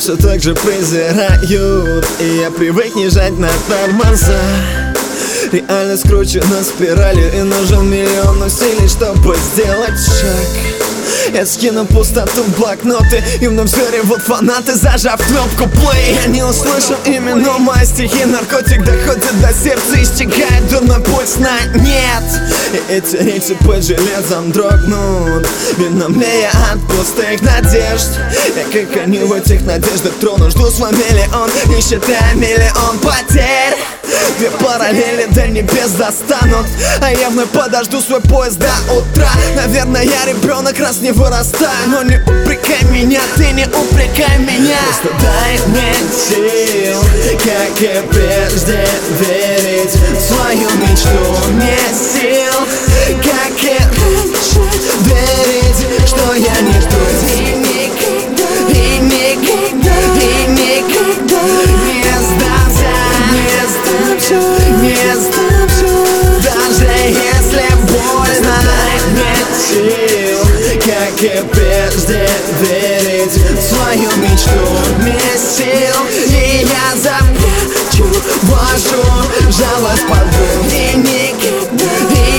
все так же презирают, и я привык не жать на тормоза. Реально скручена спиралью, и нужен миллион усилий, чтобы сделать шаг. Я скину пустоту в блокноты, и вновь взрывут фанаты, зажав кнопку play. Я не услышу именно мои стихи, наркотик доходит до сердца и стекает дурной пульс на нет. И эти рельсы под железом дрогнут, видно мне от пустых надежд. Я как они в этих надеждах трону, жду свой миллион, не считая миллион потерь. Две параллели до небес достанут, а я вновь подожду свой поезд до утра. Наверное, я ребенок, раз не вырастаю, но не упрекай меня, ты не упрекай меня. Просто дай мне сил, как и прежде, верить в свою мечту. Мне сил, как и раньше, верить, что я не жду. И никогда, и никогда, и никогда не сдамся, не сдамся, не сдамся. Даже если больно, дай мне сил, как и прежде, верить в свою мечту. Мне сил, и я запрячу вашу жалость под дым. И никогда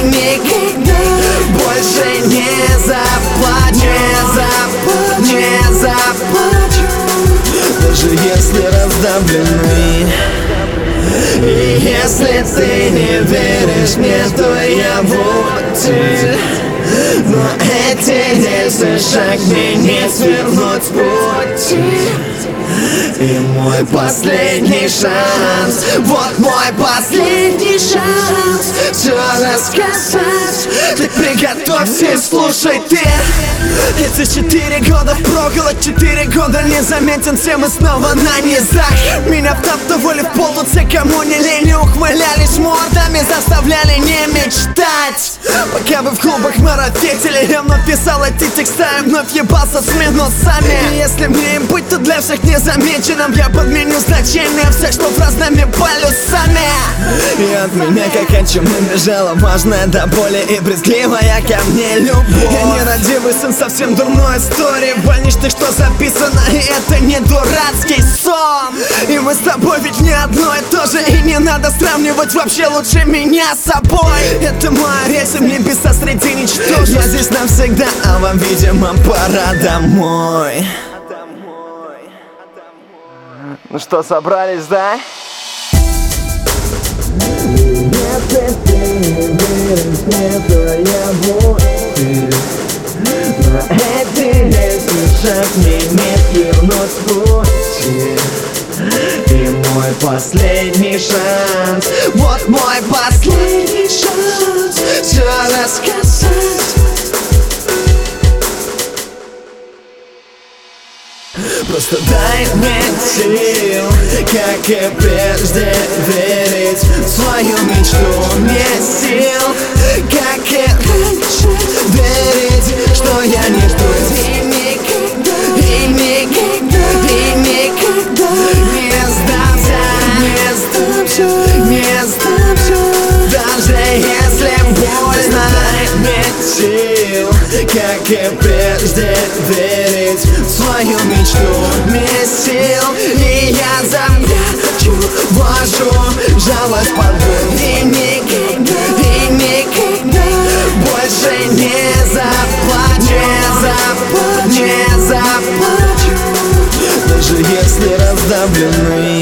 больше не заплачу, не заплачу. Даже если раздавленный. И если ты не веришь мне, то я водитель. Но эти рельсы шаг мне не свернуть с пути. И мой последний шанс, вот мой последний шанс все рассказать. Так приготовься и слушай ты. Эти 4 года впроголодь, 4 года незаметен, все мы снова на низах. Меня втаптывали в пол, тут все, кому не лень, ухмылялись мордами, заставляли не мечтать. Пока вы в клубах марафетили, я вновь писал эти текста и вновь ебался с минусами. И если мне им быть, то для всех незамеченным я подменю значение все, что фразными полюсами. И от меня как от чумы бежала важная до боли и брезгливая ко мне любовь. Я нерадивый сын совсем дурной истории, больничных, что записано, и это не дурацкий сон. И мы с тобой ведь не одно и то же, и не надо сравнивать вообще лучше меня с собой. Это моя рельса в небеса среди ничтожеств. Я здесь навсегда, а вам, видимо, пора домой. Ну что, собрались, да? Если ты не веришь мне, то я водитель. Но эти рельсы шаг мне не свернуть с пути. И мой последний шанс, вот мой последний шанс все рассказать. Просто дай мне сил, как и прежде, верить в свою мечту. Мне сил, как и раньше, верить, что я не жду. И никогда, и никогда, и никогда не сдамся, не сдамся, не сдамся. Даже если больно, дай мне сил, как и прежде, верить в свою мечту. Мне сил, и я запрячу вашу жалость под дым. И никогда больше не заплачу, не заплачу. Даже если раздавленный.